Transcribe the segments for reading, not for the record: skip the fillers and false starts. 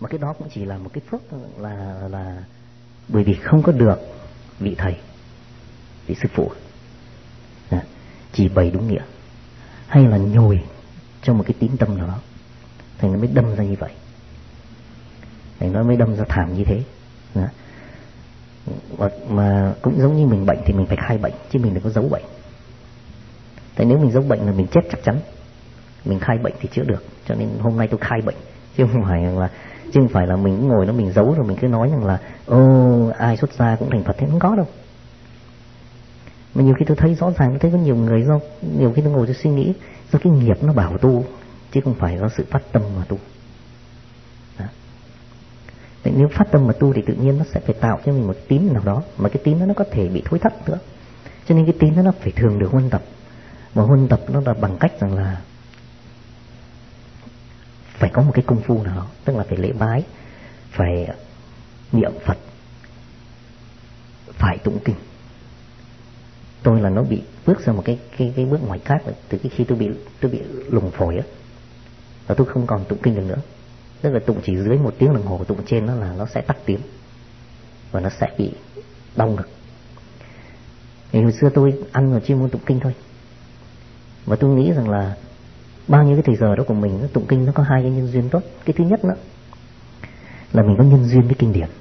Mà cái đó cũng chỉ là một cái phước, là bởi vì không có được vị thầy, vị sư phụ chỉ bày đúng nghĩa, hay là nhồi cho một cái tín tâm nào đó, thành nó mới đâm ra như vậy, thành nó mới đâm ra thảm như thế. Mà cũng giống như mình bệnh thì mình phải khai bệnh, chứ mình đừng có giấu bệnh. Tại nếu mình giấu bệnh là mình chết chắc chắn. Mình khai bệnh thì chữa được. Cho nên hôm nay tôi khai bệnh, chứ không phải là mình ngồi đó mình giấu rồi mình cứ nói rằng là ai xuất gia cũng thành Phật, thế không có đâu. Mà nhiều khi tôi thấy rõ ràng, tôi thấy có nhiều người do nhiều khi tôi ngồi tôi suy nghĩ do cái nghiệp nó bảo tu, chứ không phải do sự phát tâm mà tu. Nếu phát tâm mà tu thì tự nhiên nó sẽ phải tạo cho mình một tín nào đó, mà cái tín đó nó có thể bị thối thất nữa. Cho nên cái tín đó nó phải thường được huân tập. Mà huân tập nó là bằng cách rằng là phải có một cái công phu nào đó, tức là phải lễ bái, phải niệm Phật, phải tụng kinh. Tôi là nó bị bước ra một cái bước ngoại khác từ cái khi tôi bị lùng phổi á, và tôi không còn tụng kinh được nữa. Tức là tụng chỉ dưới 1 tiếng đồng hồ, tụng trên nó là nó sẽ tắc tiếng và nó sẽ bị đau ngực. Thì hồi xưa tôi ăn rồi chuyên môn tụng kinh thôi. Và tôi nghĩ rằng là bao nhiêu cái thời giờ đó của mình, tụng kinh nó có 2 cái nhân duyên tốt. Cái thứ nhất đó là mình có nhân duyên với kinh điển,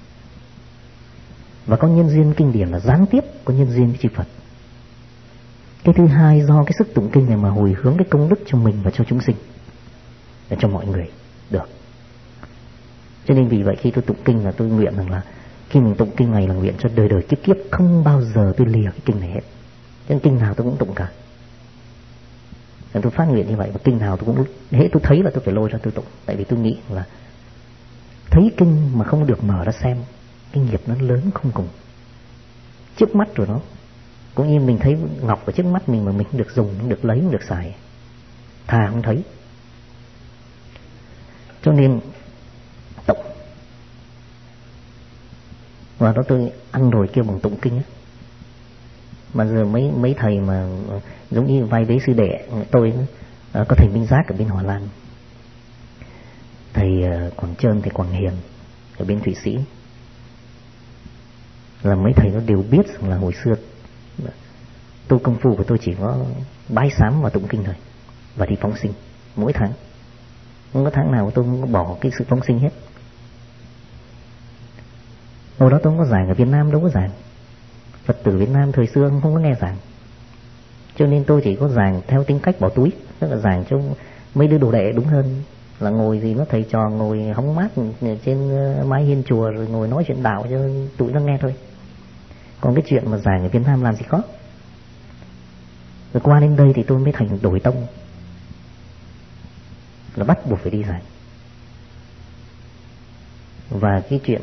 và có nhân duyên kinh điển là gián tiếp có nhân duyên với chư Phật. Cái thứ hai, do cái sức tụng kinh này mà hồi hướng cái công đức cho mình và cho chúng sinh, để cho mọi người được. Cho nên vì vậy khi tôi tụng kinh là tôi nguyện rằng là khi mình tụng kinh này là nguyện cho đời đời kiếp kiếp không bao giờ tôi lìa cái kinh này hết. Cho nên kinh nào tôi cũng tụng cả. Nên tôi phát nguyện như vậy, và kinh nào tôi cũng hễ tôi thấy là tôi phải lôi ra tôi tụng. Tại vì tôi nghĩ là thấy kinh mà không được mở ra xem, cái nghiệp nó lớn không cùng. Trước mắt rồi nó cũng như mình thấy ngọc ở trước mắt mình mà mình không được dùng, không được lấy, không được xài, thà không thấy. Cho nên tụng. Và đó tôi ăn rồi kêu bằng tụng kinh á. Mà giờ mấy thầy mà giống như vai vế sư đệ tôi, có thầy Minh Giác ở bên Hòa Lan, thầy Quảng Trơn, thầy Quảng Hiền ở bên Thụy Sĩ, là mấy thầy nó đều biết rằng là hồi xưa tôi công phu của tôi chỉ có bái sám và tụng kinh thôi, và đi phóng sinh mỗi tháng. Không có tháng nào tôi không có bỏ cái sự phóng sinh hết. Hồi đó tôi không có giảng ở Việt Nam, đâu có giảng. Phật tử Việt Nam thời xưa không có nghe giảng, cho nên tôi chỉ có giảng theo tính cách bỏ túi, tức là giảng cho mấy đứa đồ đệ, đúng hơn là ngồi gì nó thầy trò ngồi hóng mát trên mái hiên chùa rồi ngồi nói chuyện đạo cho tụi nó nghe thôi. Còn cái chuyện mà giảng ở Việt Nam làm gì có. Rồi qua đến đây thì tôi mới thành đổi tông, là bắt buộc phải đi giảng. Và cái chuyện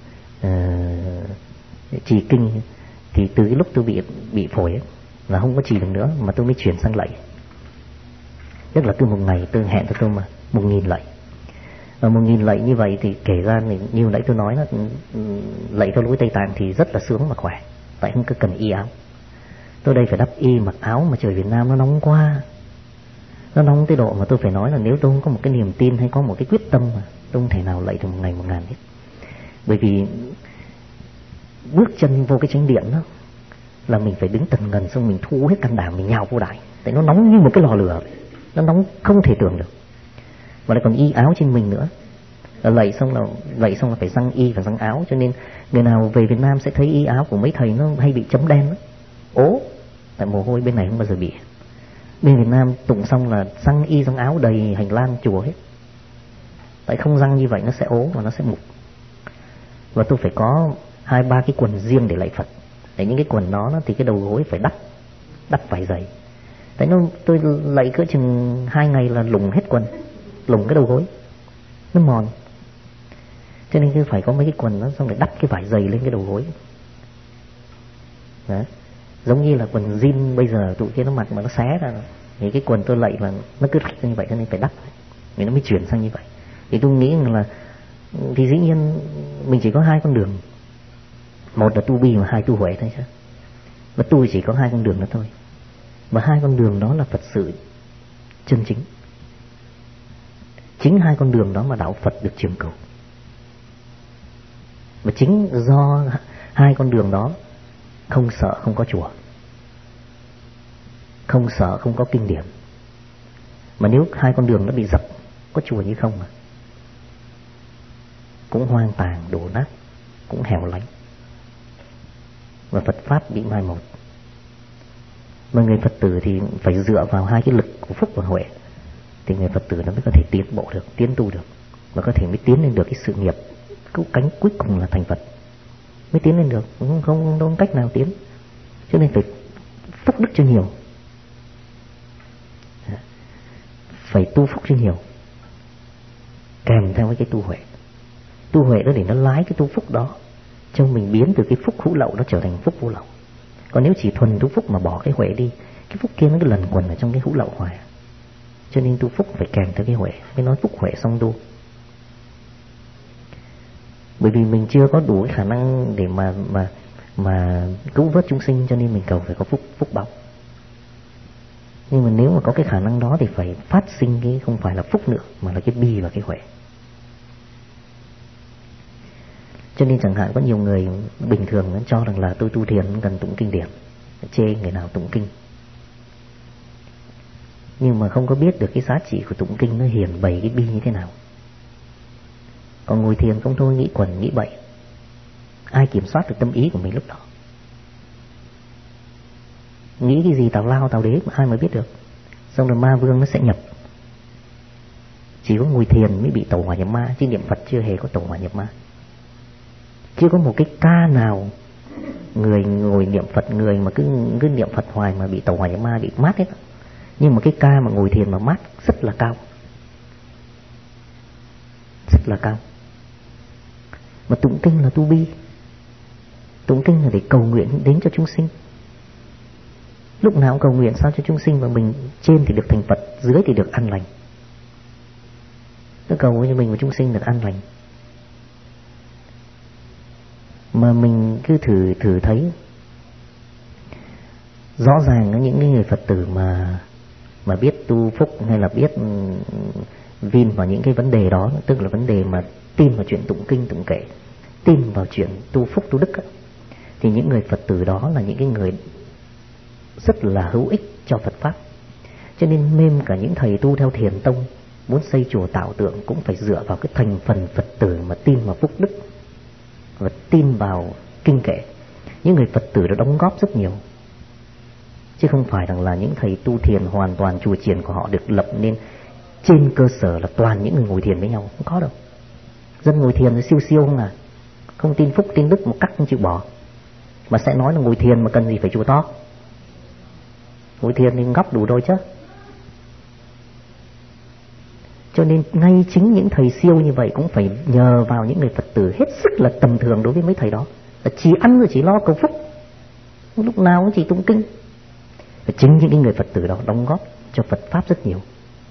trì kinh thì từ cái lúc tôi bị phổi ấy, là không có trì được nữa, mà tôi mới chuyển sang lạy. Tức là cứ một ngày tôi hẹn cho tôi mà 1000 lạy. Và 1000 lạy như vậy thì kể ra như nãy tôi nói là lạy theo lối Tây Tạng thì rất là sướng và khỏe, tại không cần y áo. Tôi đây phải đắp y mặc áo, mà trời Việt Nam nó nóng quá, nó nóng tới độ mà tôi phải nói là nếu tôi không có một cái niềm tin hay có một cái quyết tâm mà tôi không thể nào lạy được một ngày 1000 hết. Bởi vì bước chân vô cái chánh điện đó là mình phải đứng tần ngần, xong mình thu hết can đảm mình nhào vô đại, tại nó nóng như một cái lò lửa, nó nóng không thể tưởng được. Và lại còn y áo trên mình nữa. Lạy xong là phải răng y và răng áo. Cho nên người nào về Việt Nam sẽ thấy y áo của mấy thầy nó hay bị chấm đen đó, ố, tại mồ hôi bên này không bao giờ bị. Bên Việt Nam tụng xong là răng y răng áo đầy hành lang chùa hết, tại không răng như vậy nó sẽ ố và nó sẽ mục. Và tôi phải có 2-3 cái quần riêng để lạy Phật. Để những cái quần đó thì cái đầu gối phải đắp vải dày. Tại tôi lạy cỡ chừng 2 ngày là lủng hết quần, lủng cái đầu gối, nó mòn. Cho nên tôi phải có mấy cái quần đó, xong rồi đắp cái vải dày lên cái đầu gối. Đó. Giống như là quần jean bây giờ tụi kia nó mặc mà nó xé ra, thì cái quần tôi lạy là nó cứ rách như vậy, cho nên phải đắp, thì nó mới chuyển sang như vậy. Thì tôi nghĩ rằng là thì dĩ nhiên mình chỉ có 2 con đường, một là tu bi và 2 tu huệ thôi chứ. Và tu chỉ có 2 con đường đó thôi, và 2 con đường đó là Phật sự chân chính. Chính hai con đường đó mà đạo Phật được trường cửu. Và chính do hai con đường đó không sợ không có chùa, không sợ không có kinh điển. Mà nếu hai con đường nó bị dập, có chùa như không mà, cũng hoang tàn đổ nát, cũng hẻo lánh, và Phật pháp bị mai một. Mà người Phật tử thì phải dựa vào hai cái lực của phúc và huệ, thì người Phật tử nó mới có thể tiến bộ được, tiến tu được, và có thể mới tiến lên được cái sự nghiệp cứu cánh cuối cùng là thành Phật, mới tiến lên được, không cách nào tiến. Cho nên phải phúc đức cho nhiều, phải tu phúc cho nhiều, kèm theo với cái tu huệ. Tu huệ đó để nó lái cái tu phúc đó cho mình, biến từ cái phúc hữu lậu nó trở thành phúc vô lậu. Còn nếu chỉ thuần tu phúc mà bỏ cái huệ đi, cái phúc kia nó cứ lần quẩn ở trong cái hữu lậu hoài. Cho nên tu phúc phải kèm theo cái huệ, mới nói phúc huệ song tu. Bởi vì mình chưa có đủ cái khả năng để mà cứu vớt chúng sinh, cho nên mình cầu phải có phúc báu. Nhưng mà nếu mà có cái khả năng đó thì phải phát sinh cái không phải là phúc nữa, mà là cái bi và cái huệ. Cho nên chẳng hạn có nhiều người bình thường cho rằng là tôi tu thiền cần tụng kinh điển, chê người nào tụng kinh, nhưng mà không có biết được cái giá trị của tụng kinh nó hiển bày cái bi như thế nào. Còn ngồi thiền không thôi, nghĩ quẩn nghĩ bậy, ai kiểm soát được tâm ý của mình lúc đó? Nghĩ cái gì tào lao tào đế mà ai mới biết được. Xong rồi ma vương nó sẽ nhập. Chỉ có ngồi thiền mới bị tẩu hỏa nhập ma, chứ niệm Phật chưa hề có tẩu hỏa nhập ma. Chưa có một cái ca nào người ngồi niệm Phật, người mà cứ niệm Phật hoài mà bị tẩu hỏa nhập ma, bị mát hết. Nhưng mà cái ca mà ngồi thiền mà mát rất là cao, rất là cao. Mà tụng kinh là tu bi, tụng kinh là để cầu nguyện đến cho chúng sinh. Lúc nào cũng cầu nguyện sao cho chúng sinh, và mình trên thì được thành Phật, dưới thì được an lành. Tôi cầu cho mình và chúng sinh được an lành. Mà mình cứ thử thấy rõ ràng những người Phật tử mà biết tu phúc, hay là biết vin vào những cái vấn đề đó, tức là vấn đề mà tin vào chuyện tụng kinh tụng kệ, tin vào chuyện tu phúc tu đức, thì những người Phật tử đó là những cái người rất là hữu ích cho Phật pháp. Cho nên mêm cả những thầy tu theo Thiền tông muốn xây chùa tạo tượng cũng phải dựa vào cái thành phần Phật tử mà tin vào phúc đức và tin vào kinh kệ. Những người Phật tử đã đóng góp rất nhiều, chứ không phải rằng là những thầy tu thiền hoàn toàn chùa chiền của họ được lập nên trên cơ sở là toàn những người ngồi thiền với nhau. Không có đâu. Dân ngồi thiền siêu siêu không à, không tin phúc tin đức một cách không chịu bỏ, mà sẽ nói là ngồi thiền mà cần gì phải chùa to. Ngồi thiền thì góc đủ rồi chứ. Cho nên ngay chính những thầy siêu như vậy cũng phải nhờ vào những người Phật tử hết sức là tầm thường đối với mấy thầy đó, là chỉ ăn rồi chỉ lo cầu phúc, lúc nào cũng chỉ tụng kinh. Và chính những người Phật tử đó đóng góp cho Phật pháp rất nhiều.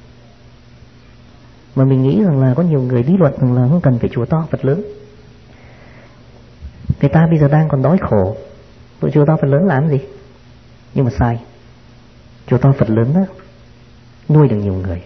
Mà mình nghĩ rằng là có nhiều người lý luận rằng là không cần phải chùa to Phật lớn. Người ta bây giờ đang còn đói khổ, chùa to Phật lớn làm gì? Nhưng mà sai. Chùa to Phật lớn đó nuôi được nhiều người,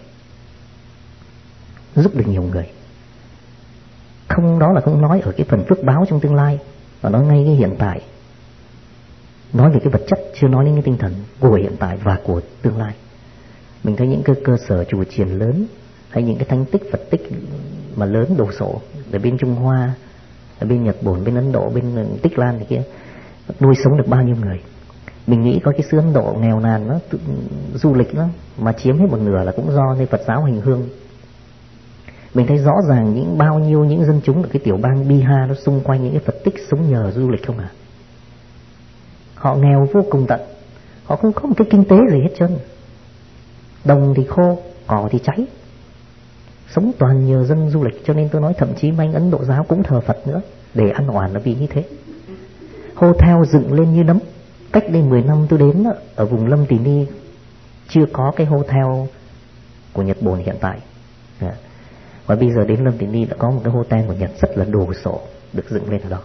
giúp được nhiều người. Không, đó là không nói ở cái phần phước báo trong tương lai, mà nói ngay cái hiện tại. Nói về cái vật chất, chưa nói đến cái tinh thần của hiện tại và của tương lai. Mình thấy những cơ sở chùa chiền lớn, hay những cái thánh tích Phật tích mà lớn đồ sộ ở bên Trung Hoa, ở bên Nhật Bản, bên Ấn Độ, bên Tích Lan này kia, nuôi sống được bao nhiêu người. Mình nghĩ có cái xứ Ấn Độ nghèo nàn nó du lịch đó, mà chiếm hết một nửa là cũng do nơi Phật giáo hành hương. Mình thấy rõ ràng bao nhiêu những dân chúng ở cái tiểu bang Bihar nó xung quanh những cái Phật tích sống nhờ du lịch không à. Họ nghèo vô cùng tận, họ không có một cái kinh tế gì hết trơn. Đồng thì khô, cỏ thì cháy, sống toàn nhờ dân du lịch. Cho nên tôi nói thậm chí mấy anh Ấn Độ giáo cũng thờ Phật nữa, để ăn oản là vì như thế. Hotel dựng lên như nấm. Cách đây 10 năm tôi đến ở vùng Lâm Tỳ Ni, chưa có cái hotel của Nhật Bản hiện tại. Và bây giờ đến Lâm Tỳ Ni đã có một cái hotel của Nhật rất là đồ sộ được dựng lên ở đó.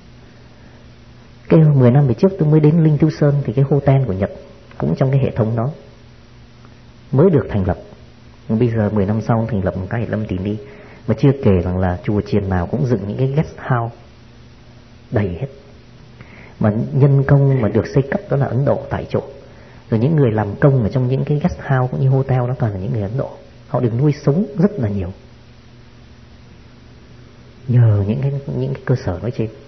Cái 10 năm về trước tôi mới đến Linh Thiếu Sơn, thì cái hotel của Nhật cũng trong cái hệ thống đó mới được thành lập. Bây giờ 10 năm sau thành lập một cái Lâm tìm đi. Mà chưa kể rằng là chùa chiền nào cũng dựng những cái guest house đầy hết. Mà nhân công mà được xây cấp đó là Ấn Độ tại chỗ. Rồi những người làm công ở trong những cái guest house cũng như hotel đó toàn là những người Ấn Độ. Họ được nuôi sống rất là nhiều nhờ những cái cơ sở nói trên.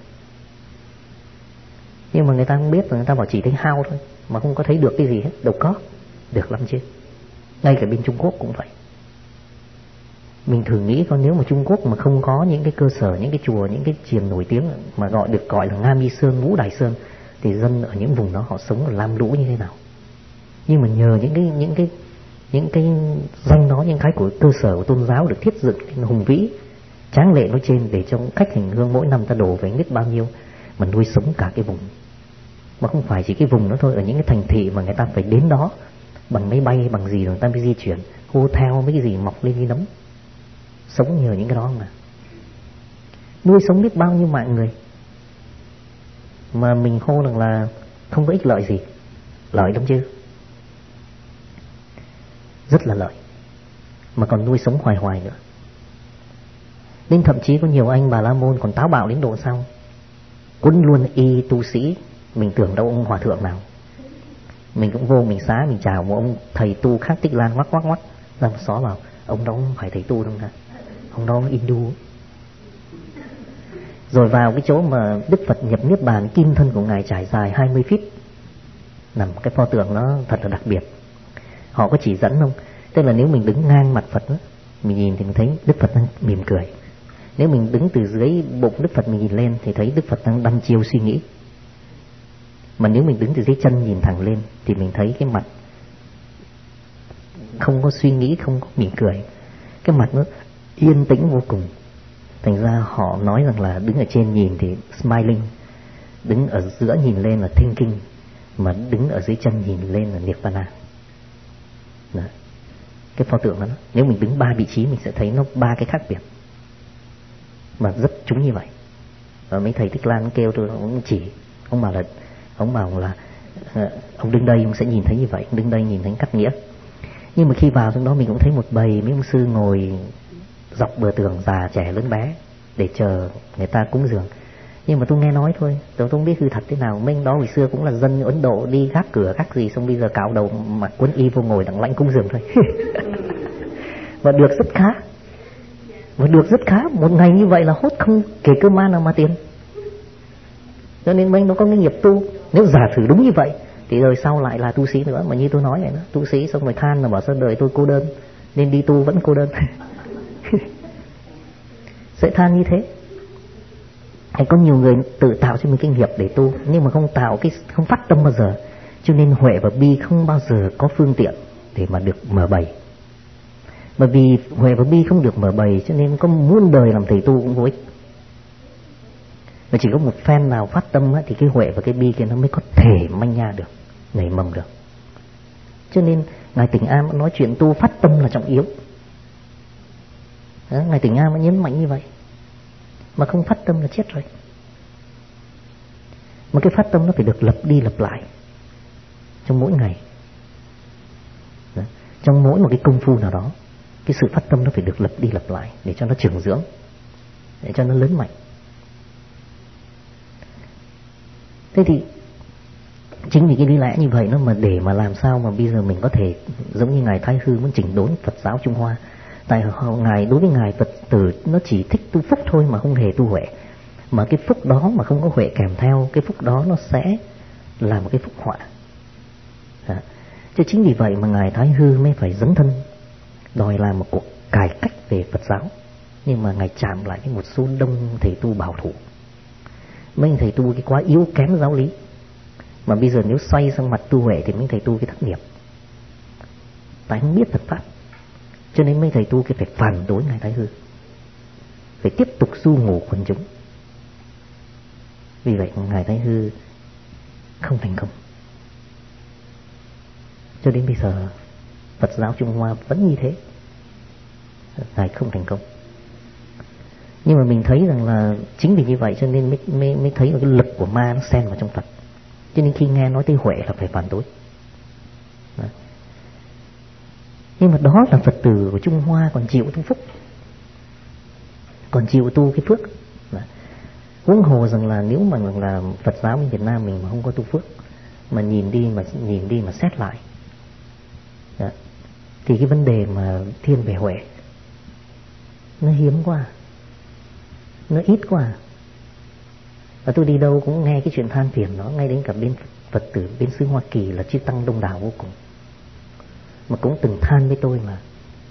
Nhưng mà người ta không biết, người ta bảo chỉ thấy house thôi mà không có thấy được cái gì hết. Đâu có, được lắm chứ. Ngay cả bên Trung Quốc cũng vậy. Mình thử nghĩ coi, nếu mà Trung Quốc mà không có những cái cơ sở, những cái chùa, những cái chiền nổi tiếng mà được gọi là Nga Mi Sơn, Ngũ Đài Sơn, thì dân ở những vùng đó họ sống là lam lũ như thế nào. Nhưng mà nhờ những cái danh đó, những cái của cơ sở của tôn giáo được thiết dựng hùng vĩ, tráng lệ nói trên, để cho khách hành hương mỗi năm ta đổ về biết bao nhiêu mà nuôi sống cả cái vùng. Mà không phải chỉ cái vùng đó thôi, ở những cái thành thị mà người ta phải đến đó bằng máy bay, bằng gì rồi người ta mới di chuyển, hotel mấy cái gì mọc lên như nấm, sống nhờ những cái đó mà nuôi sống biết bao nhiêu mạng người. Mà mình hô rằng là không có ích lợi gì, lợi lắm chứ, rất là lợi, mà còn nuôi sống hoài hoài nữa. Nên thậm chí có nhiều anh Bà La Môn còn táo bạo đến độ sao quấn luôn y tu sĩ. Mình tưởng đâu ông hòa thượng nào, mình cũng vô mình xá, mình chào một ông thầy tu khác Tích Lan ngoắc ngoắc ngoắc ra xó vào, ông đó không phải thầy tu đâu nè, ông đó Hindu. Rồi vào cái chỗ mà Đức Phật nhập niết bàn, kim thân của ngài trải dài 20 feet, nằm cái pho tượng nó thật là đặc biệt. Họ có chỉ dẫn không? Tức là nếu mình đứng ngang mặt Phật đó, mình nhìn thì mình thấy Đức Phật đang mỉm cười. Nếu mình đứng từ dưới bụng Đức Phật mình nhìn lên thì thấy Đức Phật đang đăm chiêu suy nghĩ. Mà nếu mình đứng từ dưới chân nhìn thẳng lên thì mình thấy cái mặt không có suy nghĩ, không có mỉm cười, cái mặt nó yên tĩnh vô cùng. Thành ra họ nói rằng là đứng ở trên nhìn thì smiling, đứng ở giữa nhìn lên là thinking, mà đứng ở dưới chân nhìn lên là nirvana. Đó. Cái pho tượng đó, nếu mình đứng 3 vị trí mình sẽ thấy nó 3 cái khác biệt, mà rất trúng như vậy. Và mấy thầy Thích Lan kêu tôi, ông chỉ, ông bảo là ông đứng đây ông sẽ nhìn thấy như vậy, ông đứng đây nhìn thấy cắt nghĩa. Nhưng mà khi vào trong đó mình cũng thấy một bầy mấy ông sư ngồi dọc bờ tường, già trẻ lớn bé, để chờ người ta cúng dường. Nhưng mà tôi nghe nói thôi, tôi không biết hư thật thế nào. Mấy ông đó hồi xưa cũng là dân Ấn Độ, đi gác cửa gác gì, xong bây giờ cạo đầu mặc quần y vô ngồi đặng lãnh cúng dường thôi. Và được rất khá, và được rất khá. Một ngày như vậy là hốt không kể cơ man nào mà tiền. Cho nên mấy ông đó có cái nghiệp tu. Nếu giả thử đúng như vậy thì đời sau lại là tu sĩ nữa. Mà như tôi nói vậy đó, tu sĩ xong rồi than là bảo sao đời tôi cô đơn, nên đi tu vẫn cô đơn. Sẽ than như thế. Hay có nhiều người tự tạo cho mình cái nghiệp để tu, nhưng mà không phát tâm bao giờ. Cho nên huệ và bi không bao giờ có phương tiện để mà được mở bày. Bởi vì huệ và bi không được mở bày, cho nên có muôn đời làm thầy tu cũng vô ích. Mà chỉ có một phen nào phát tâm thì cái huệ và cái bi kia nó mới có thể manh nha được, nảy mầm được. Cho nên Ngài Tỉnh An nói chuyện tu phát tâm là trọng yếu. Đó, Ngài Tỉnh An nhấn mạnh như vậy. Mà không phát tâm là chết rồi. Mà cái phát tâm nó phải được lặp đi lặp lại trong mỗi ngày. Đó. Trong mỗi một cái công phu nào đó, cái sự phát tâm nó phải được lặp đi lặp lại để cho nó trưởng dưỡng, để cho nó lớn mạnh. Thế thì chính vì cái lý lẽ như vậy nó mà để mà làm sao mà bây giờ mình có thể giống như Ngài Thái Hư muốn chỉnh đốn Phật giáo Trung Hoa. Tại Ngài, đối với Ngài Phật tử nó chỉ thích tu phúc thôi mà không hề tu huệ. Mà cái phúc đó mà không có huệ kèm theo, cái phúc đó nó sẽ là một cái phúc họa. Chứ chính vì vậy mà Ngài Thái Hư mới phải dấn thân đòi làm một cuộc cải cách về Phật giáo. Nhưng mà Ngài chạm lại với một số đông thầy tu bảo thủ. Mấy thầy tu cái quá yếu kém giáo lý. Mà bây giờ nếu xoay sang mặt tu huệ thì mấy thầy tu cái thất nghiệp. Tại không biết Phật pháp. Cho nên mấy thầy tu cái phải phản đối Ngài Thái Hư, phải tiếp tục du ngủ quần chúng. Vì vậy Ngài Thái Hư không thành công. Cho đến bây giờ Phật giáo Trung Hoa vẫn như thế, Ngài không thành công. Nhưng mà mình thấy rằng là chính vì như vậy cho nên mới thấy là cái lực của ma nó xen vào trong Phật. Cho nên khi nghe nói tới huệ là phải phản đối. Nhưng mà đó là Phật tử của Trung Hoa còn chịu tu phúc, còn chịu tu cái phước. Huống hồ rằng là nếu mà là Phật giáo bên Việt Nam mình mà không có tu phước, mà nhìn đi mà xét lại, đó, thì cái vấn đề mà thiên về huệ nó hiếm quá, nó ít quá. Và tôi đi đâu cũng nghe cái chuyện than phiền đó, ngay đến cả bên Phật tử bên xứ Hoa Kỳ là chư tăng đông đảo vô cùng, mà cũng từng than với tôi mà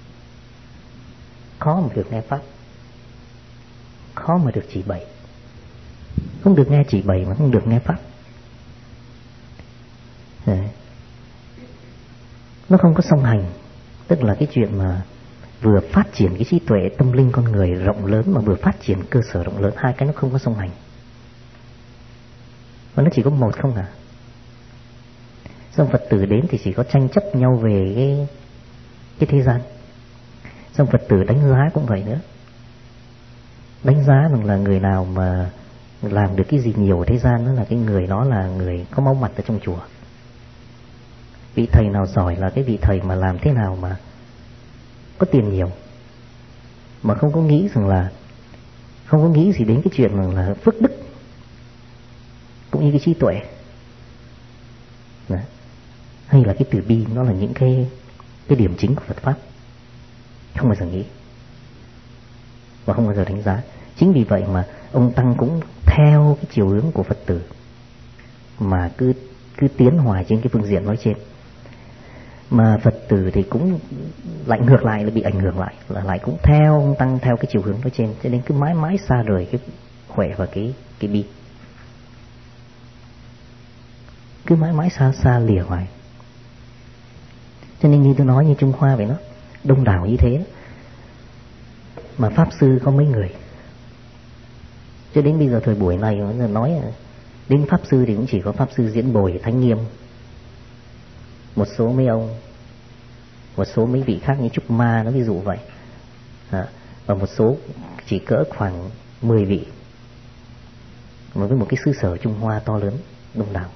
khó mà được nghe pháp, khó mà được chỉ bày, không được nghe chỉ bày mà không được nghe pháp. Nó không có song hành, tức là cái chuyện mà vừa phát triển cái trí tuệ tâm linh con người rộng lớn mà vừa phát triển cơ sở rộng lớn, hai cái nó không có song hành, mà nó chỉ có một không à. Xong Phật tử đến thì chỉ có tranh chấp nhau về cái thế gian. Xong Phật tử đánh giá cũng vậy nữa, đánh giá rằng là người nào mà làm được cái gì nhiều ở thế gian đó là cái người đó là người có máu mặt ở trong chùa. Vị thầy nào giỏi là cái vị thầy mà làm thế nào mà có tiền nhiều, mà không có nghĩ rằng là không có nghĩ gì đến cái chuyện rằng là phước đức cũng như cái trí tuệ. Đấy. Hay là cái từ bi, nó là những cái điểm chính của Phật pháp, không bao giờ nghĩ và không bao giờ đánh giá. Chính vì vậy mà ông Tăng cũng theo cái chiều hướng của Phật tử mà cứ tiến hoài trên cái phương diện nói trên. Mà Phật tử thì cũng lại ngược lại, là bị ảnh hưởng lại, là lại cũng theo ông Tăng theo cái chiều hướng nói trên, cho nên cứ mãi mãi xa rời cái huệ và cái bi, cứ mãi mãi xa lìa hoài. Cho nên như tôi nói, như Trung Hoa vậy đó, đông đảo như thế mà pháp sư có mấy người. Cho đến bây giờ thời buổi này nói đến pháp sư thì cũng chỉ có pháp sư Diễn Bồi, Thánh Nghiêm, một số mấy ông, một số mấy vị khác như Trúc Ma, nó ví dụ vậy. Và một số chỉ cỡ khoảng 10 vị, mà với một cái xứ sở Trung Hoa to lớn đông đảo.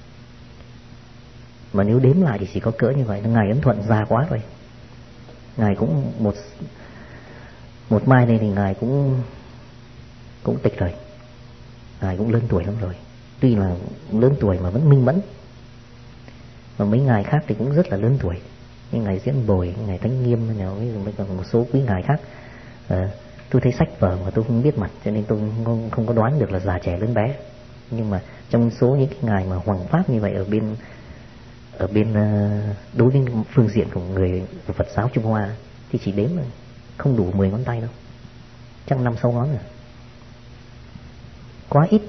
Mà nếu đếm lại thì chỉ có cỡ như vậy. Ngài Ấn Thuận già quá rồi, ngài cũng một mai đây thì ngài cũng tịch rồi, ngài cũng lớn tuổi lắm rồi. Tuy là lớn tuổi mà vẫn minh mẫn. Và mấy ngài khác thì cũng rất là lớn tuổi, như ngài Diễn Bồi, ngài Thánh Nghiêm, với còn một số quý ngài khác. Tôi thấy sách vở mà tôi không biết mặt, cho nên tôi không có đoán được là già trẻ lớn bé. Nhưng mà trong số những cái ngài mà hoằng pháp như vậy ở bên đối với phương diện của của Phật giáo Trung Hoa thì chỉ đếm không đủ 10 ngón tay đâu, chắc 5-6 ngón rồi, quá ít.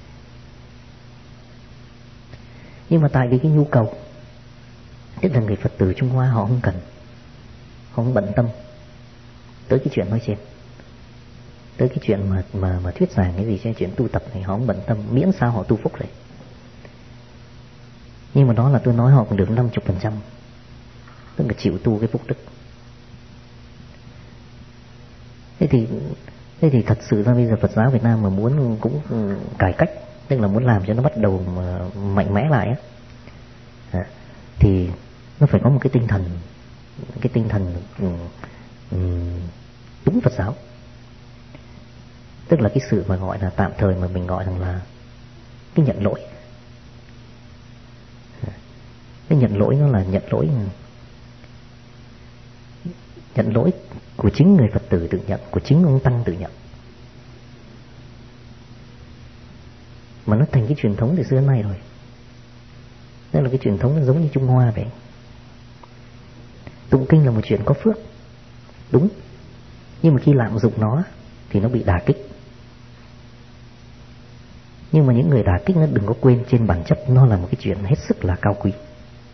Nhưng mà tại vì cái nhu cầu, tức là người Phật tử Trung Hoa họ không cần, họ không bận tâm tới cái chuyện nói trên, tới cái chuyện mà thuyết giảng cái gì trên chuyện tu tập này, họ không bận tâm, miễn sao họ tu phúc rồi. Nhưng mà đó là tôi nói họ còn được 50%, tức là chịu tu cái phúc đức. Thế thì thật sự ra bây giờ Phật giáo Việt Nam mà muốn cũng cải cách, tức là muốn làm cho nó bắt đầu mà mạnh mẽ lại á, thì nó phải có một cái tinh thần đúng Phật giáo. Tức là cái sự mà gọi là tạm thời mà mình gọi rằng là cái nhận lỗi. Cái nhận lỗi nó là nhận lỗi của chính người Phật tử tự nhận, của chính ông Tăng tự nhận. Mà nó thành cái truyền thống từ xưa đến nay rồi. Đó là cái truyền thống nó giống như Trung Hoa vậy. Tụng kinh là một chuyện có phước, đúng. Nhưng mà khi lạm dụng nó thì nó bị đả kích. Nhưng mà những người đả kích nó đừng có quên, trên bản chất nó là một cái chuyện hết sức là cao quý.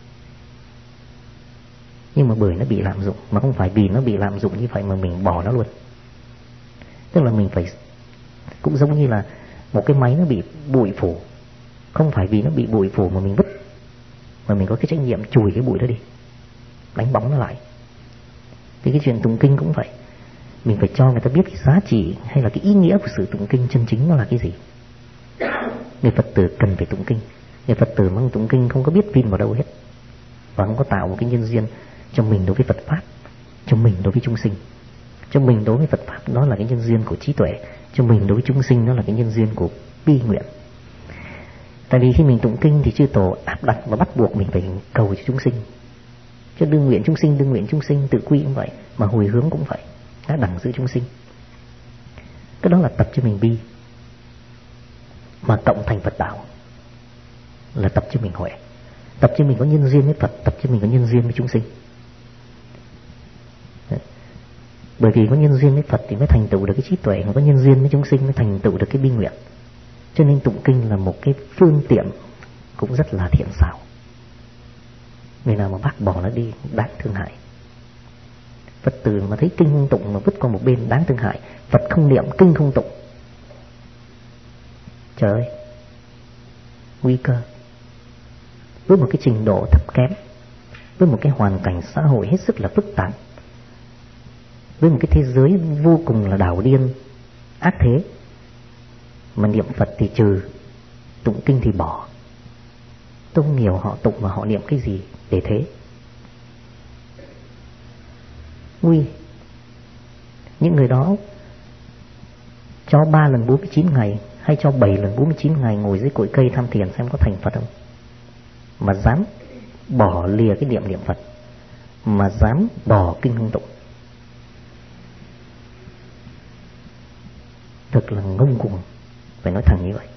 Nhưng mà bởi nó bị lạm dụng, mà không phải vì nó bị lạm dụng như vậy mà mình bỏ nó luôn. Tức là mình phải, cũng giống như là một cái máy nó bị bụi phủ, không phải vì nó bị bụi phủ mà mình vứt, mà mình có cái trách nhiệm chùi cái bụi đó đi, đánh bóng nó lại. Thì cái chuyện tụng kinh cũng vậy, mình phải cho người ta biết cái giá trị hay là cái ý nghĩa của sự tụng kinh chân chính nó là cái gì. Người Phật tử cần phải tụng kinh. Người Phật tử mà tụng kinh không có biết vin vào đâu hết, và không có tạo một cái nhân duyên cho mình đối với Phật Pháp, cho mình đối với chúng sinh. Cho mình đối với Phật Pháp đó là cái nhân duyên của trí tuệ, cho mình đối với chúng sinh đó là cái nhân duyên của bi nguyện. Tại vì khi mình tụng kinh thì chư tổ áp đặt và bắt buộc mình phải cầu cho chúng sinh. Cho đương nguyện chúng sinh, tự quy cũng vậy, mà hồi hướng cũng vậy, đã đẳng giữ chúng sinh. Cái đó là tập cho mình bi, mà cộng thành Phật đạo là tập cho mình huệ, tập cho mình có nhân duyên với Phật, tập cho mình có nhân duyên với chúng sinh. Bởi vì có nhân duyên với Phật thì mới thành tựu được cái trí tuệ, mà có nhân duyên với chúng sinh mới thành tựu được cái bi nguyện. Cho nên tụng kinh là một cái phương tiện cũng rất là thiện xảo. Người nào mà bác bỏ nó đi đáng thương hại. Phật tử mà thấy kinh không tụng mà vứt qua một bên đáng thương hại. Phật không niệm, kinh không tụng, trời ơi, nguy cơ. Với một cái trình độ thấp kém, với một cái hoàn cảnh xã hội hết sức là phức tạp, với một cái thế giới vô cùng là đảo điên, ác thế, mà niệm Phật thì trừ, tụng kinh thì bỏ. Tôi không hiểu họ tụng và họ niệm cái gì để thế. Nguy. Những người đó cho 3 lần 49 ngày hay cho 7 lần 49 ngày ngồi dưới cội cây tham thiền xem có thành Phật không, mà dám bỏ lìa cái niệm Phật, mà dám bỏ kinh không tụng, thật là ngông cuồng, phải nói thẳng như vậy.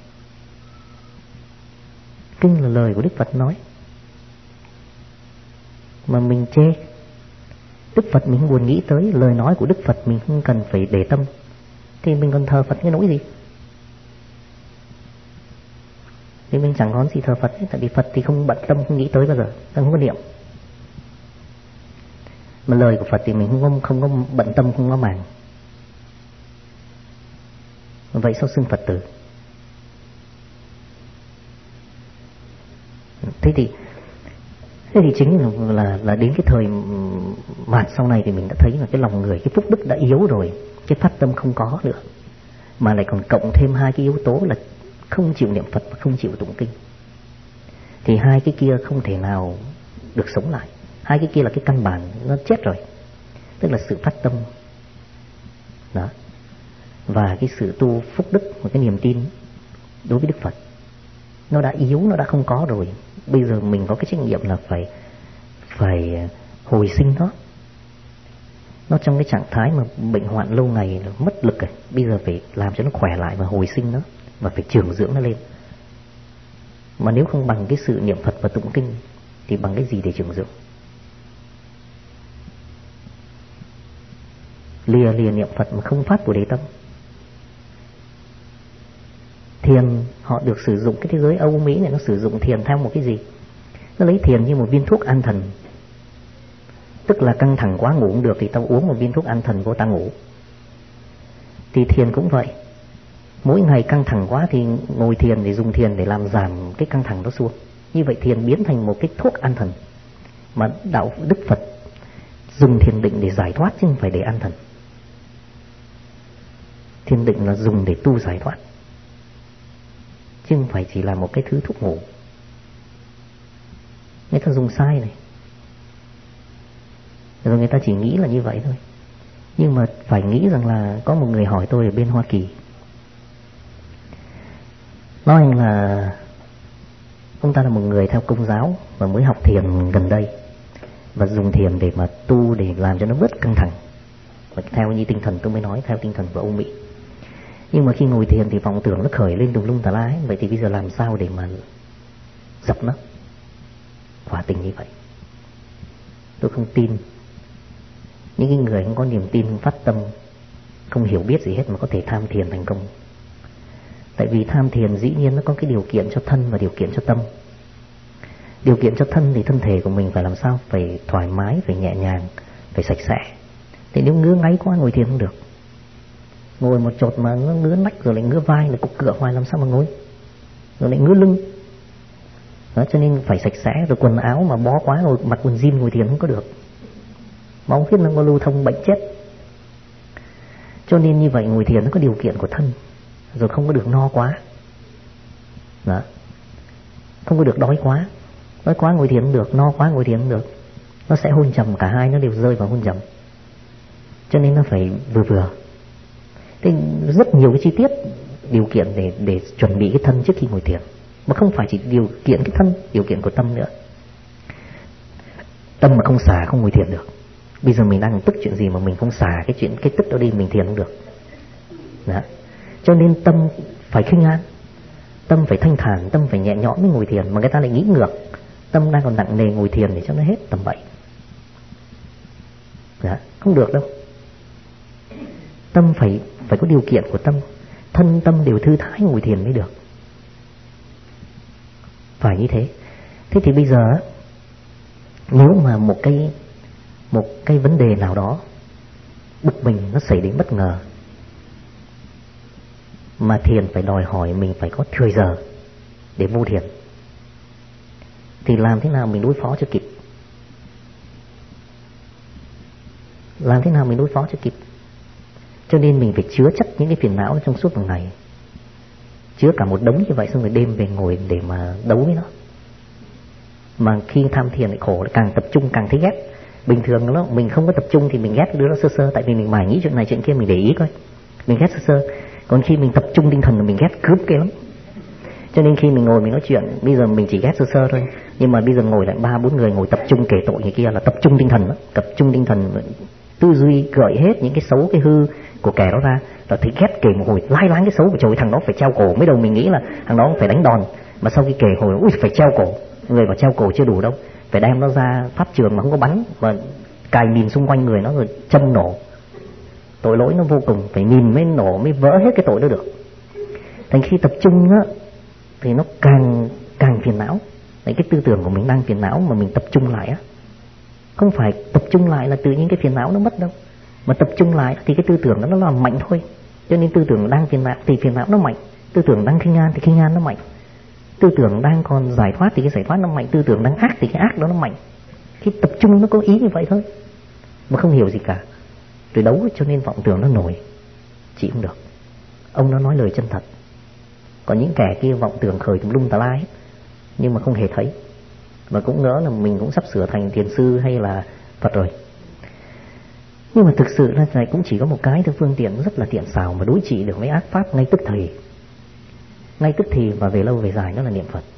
Kinh là lời của Đức Phật nói, mà mình chê. Đức Phật mình không buồn nghĩ tới, lời nói của Đức Phật mình không cần phải để tâm, thì mình còn thờ Phật cái nỗi gì? Thì mình chẳng có gì thờ Phật ấy, tại vì Phật thì không bận tâm, không nghĩ tới bao giờ, không có niệm. Mà lời của Phật thì mình không có bận tâm, không có màng. Vậy sao xưng Phật tử? Thế thì chính là đến cái thời mạt sau này thì mình đã thấy là cái lòng người, cái phúc đức đã yếu rồi, cái phát tâm không có nữa, mà lại còn cộng thêm hai cái yếu tố là không chịu niệm Phật và không chịu tụng kinh, thì hai cái kia không thể nào được sống lại. Hai cái kia là cái căn bản nó chết rồi, tức là sự phát tâm đó và cái sự tu phúc đức và cái niềm tin đối với Đức Phật nó đã yếu, nó đã không có rồi. Bây giờ mình có cái trách nhiệm là phải hồi sinh nó trong cái trạng thái mà bệnh hoạn lâu ngày là mất lực rồi. Bây giờ phải làm cho nó khỏe lại và hồi sinh nó, và phải trưởng dưỡng nó lên. Mà nếu không bằng cái sự niệm Phật và tụng kinh thì bằng cái gì để trưởng dưỡng? Lìa niệm Phật mà không phát Bồ Đề tâm. Thiền họ được sử dụng, cái thế giới Âu Mỹ này nó sử dụng thiền theo một cái gì? Nó lấy thiền như một viên thuốc an thần. Tức là căng thẳng quá ngủ không được thì tao uống một viên thuốc an thần vô tao ngủ. Thì thiền cũng vậy. Mỗi ngày căng thẳng quá thì ngồi thiền để dùng thiền để làm giảm cái căng thẳng đó xuống. Như vậy thiền biến thành một cái thuốc an thần. Mà đạo Đức Phật dùng thiền định để giải thoát chứ không phải để an thần. Thiền định là dùng để tu giải thoát, chứ không phải chỉ là một cái thứ thuốc ngủ. Người ta dùng sai này, rồi người ta chỉ nghĩ là như vậy thôi. Nhưng mà phải nghĩ rằng là có một người hỏi tôi ở bên Hoa Kỳ, nói là ông ta là một người theo Công giáo và mới học thiền gần đây, và dùng thiền để mà tu, để làm cho nó bớt căng thẳng, và theo như tinh thần tôi mới nói, theo tinh thần của Âu Mỹ. Nhưng mà khi ngồi thiền thì vọng tưởng nó khởi lên tùm lum tà lá. Vậy thì bây giờ làm sao để mà dập nó? Quả tình như vậy. Tôi không tin những cái người không có niềm tin, không phát tâm, không hiểu biết gì hết mà có thể tham thiền thành công. Tại vì tham thiền dĩ nhiên nó có cái điều kiện cho thân và điều kiện cho tâm. Điều kiện cho thân thì thân thể của mình phải làm sao? Phải thoải mái, phải nhẹ nhàng, phải sạch sẽ. Thì nếu ngứa ngáy quá ngồi thiền không được. Ngồi một chột mà nó ngứa nách rồi lại ngứa vai, lại cục cựa hoài làm sao mà ngồi, rồi lại ngứa lưng đó. Cho nên phải sạch sẽ. Rồi quần áo mà bó quá rồi mặc quần jean ngồi thiền không có được, máu huyết nó có lưu thông, bệnh chết. Cho nên như vậy ngồi thiền nó có điều kiện của thân, rồi không có được no quá đó, không có được đói quá. Đói quá ngồi thiền không được, no quá ngồi thiền không được. nó sẽ hôn trầm, cả hai nó đều rơi vào hôn trầm. Cho nên nó phải vừa vừa. Thế rất nhiều cái chi tiết điều kiện để chuẩn bị cái thân trước khi ngồi thiền, mà không phải chỉ điều kiện cái thân, điều kiện của tâm nữa. Tâm mà không xả không ngồi thiền được. Bây giờ mình đang tức chuyện gì mà mình không xả cái tức đó đi, mình thiền không được. Đó. Cho nên tâm phải khinh an, tâm phải thanh thản, tâm phải nhẹ nhõm mới ngồi thiền. Mà người ta lại nghĩ ngược, tâm đang còn nặng nề ngồi thiền để cho nó hết tầm bậy. Đó. Không được đâu. Tâm phải có điều kiện của tâm, thân tâm đều thư thái ngồi thiền mới được. Phải như thế. Thế thì bây giờ nếu mà một cái vấn đề nào đó bực mình nó xảy đến bất ngờ, mà thiền phải đòi hỏi mình phải có thời giờ để vô thiền, thì làm thế nào mình đối phó cho kịp? Làm thế nào mình đối phó cho kịp? Cho nên mình phải chứa chất những cái phiền não trong suốt một ngày, chứa cả một đống như vậy, xong rồi đêm về ngồi để mà đấu với nó. Mà khi tham thiền lại khổ, lại càng tập trung càng thấy ghét. Bình thường nó mình không có tập trung thì mình ghét đứa nó sơ sơ, tại vì mình mải nghĩ chuyện này chuyện kia, mình để ý coi, mình ghét sơ sơ. Còn khi mình tập trung tinh thần là mình ghét cướp kia lắm. Cho nên khi mình ngồi mình nói chuyện, bây giờ mình chỉ ghét sơ sơ thôi, nhưng mà bây giờ ngồi lại 3-4 người ngồi tập trung kể tội người kia là tập trung tinh thần đó. Tập trung tinh thần, tư duy gợi hết những cái xấu cái hư của kẻ đó ra, rồi thấy ghét kể một hồi lai láng cái xấu của trời, thằng đó phải treo cổ. Mới đầu mình nghĩ là thằng đó phải đánh đòn, mà sau khi kể hồi ui phải treo cổ. Người bảo treo cổ chưa đủ đâu, phải đem nó ra pháp trường mà không có bắn, mà cài mìn xung quanh người nó rồi châm nổ. Tội lỗi nó vô cùng, phải mìn mới nổ mới vỡ hết cái tội đó được. Thành khi tập trung á thì nó càng phiền não. Đấy, cái tư tưởng của mình đang phiền não mà mình tập trung lại á, không phải tập trung lại là tự nhiên cái phiền não nó mất đâu, mà tập trung lại thì cái tư tưởng đó nó làm mạnh thôi. Cho nên tư tưởng đang phiền não thì phiền não nó mạnh, tư tưởng đang khinh an thì khinh an nó mạnh, tư tưởng đang còn giải thoát thì cái giải thoát nó mạnh, tư tưởng đang ác thì cái ác đó nó mạnh. Khi tập trung nó có ý như vậy thôi, mà không hiểu gì cả, rồi đấu. Cho nên vọng tưởng nó nổi, chị không được. Ông nó nói lời chân thật. Còn những kẻ kia vọng tưởng khởi tùm lum tà la hết, nhưng mà không hề thấy, và cũng ngỡ là mình cũng sắp sửa thành thiền sư hay là Phật rồi. Nhưng mà thực sự là này cũng chỉ có một cái thứ phương tiện rất là tiện xảo mà đối trị được với ác pháp ngay tức thì. Ngay tức thì và về lâu về dài nó là niệm Phật.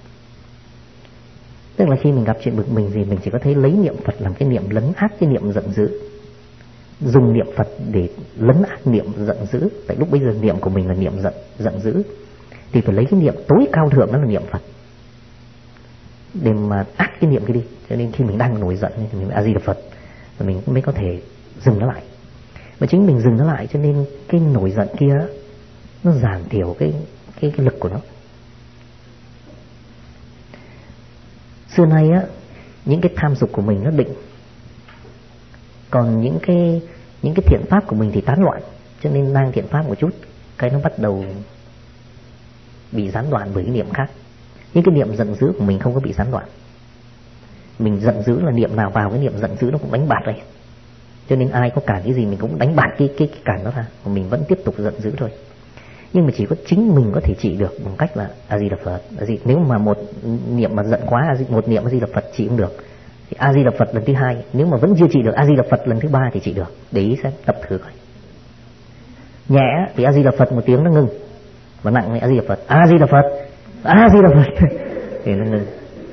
Tức là khi mình gặp chuyện bực mình gì, mình chỉ có thấy lấy niệm Phật làm cái niệm lấn át cái niệm giận dữ, dùng niệm Phật để lấn át niệm giận dữ. Tại lúc bây giờ niệm của mình là niệm giận dữ, thì phải lấy cái niệm tối cao thượng đó là niệm Phật để mà át cái niệm kia đi. Cho nên khi mình đang nổi giận thì mình A Di Đà Phật, rồi mình mới có thể dừng nó lại. Và chính mình dừng nó lại, cho nên cái nổi giận kia nó giảm thiểu cái lực của nó. Xưa nay á, những cái tham dục của mình nó định, còn những cái thiện pháp của mình thì tán loạn. Cho nên đang thiện pháp một chút, cái nó bắt đầu bị gián đoạn bởi cái niệm khác. Những cái niệm giận dữ của mình không có bị gián đoạn. Mình giận dữ là niệm nào vào cái niệm giận dữ nó cũng đánh bạt đây. Cho nên ai có cản cái gì mình cũng đánh bạt cái cản đó ra, mà mình vẫn tiếp tục giận dữ thôi. Nhưng mà chỉ có chính mình có thể trị được bằng cách là A Di Đà Phật. Nếu mà một niệm mà giận quá, một niệm A Di Đà Phật trị không được thì A Di Đà Phật lần thứ hai. Nếu mà vẫn chưa trị được, A Di Đà Phật lần thứ ba thì trị được. Để ý xem, tập thử coi. Nhẹ thì A Di Đà Phật một tiếng nó ngừng, mà nặng thì A Di Đà Phật, A Di Đà Phật, A Di Đà Phật thì nó ngừng.